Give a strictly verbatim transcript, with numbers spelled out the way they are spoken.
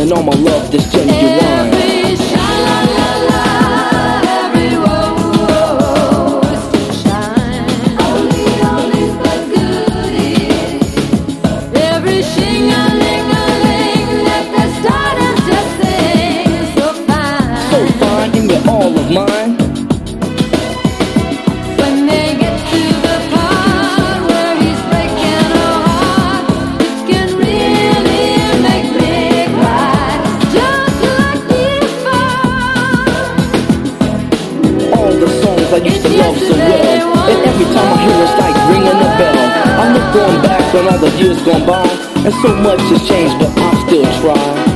and all my love, this genuine. Every sha-la-la-la, every woe is to shine. Only oldies but goodies. Every shing-a-ling-a-ling that they're starting to sing. So fine, So fine, and you're all of mine. when they get to the part where he's breaking her heart, it can really make me cry, just like before. All the songs I used to love so well, and every time I hear it's like ringing a bell. I look going back on all the years gone by, and so much has changed, but I'll still try.